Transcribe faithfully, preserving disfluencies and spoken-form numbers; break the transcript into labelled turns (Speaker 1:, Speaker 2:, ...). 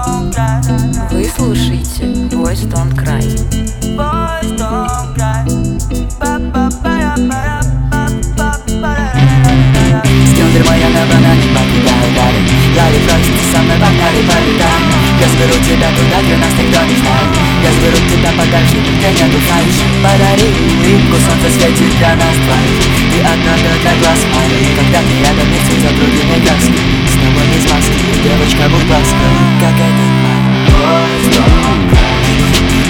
Speaker 1: Вы слушаете Boys Don't Cry.
Speaker 2: Стендер моя на банане, покидаю дали. Лали просит, ты со мной погнали, полетай. Я заберу тебя туда, где нас никто не знает. Я заберу тебя подальше, где нету фальши. Подари улыбку, солнце светит для нас двоих. Ты одна для глаз моих. Когда ты рядом, месяц за другими краски. С тобой без маски, девочка будь лаской, как этот май. Boys don't cry.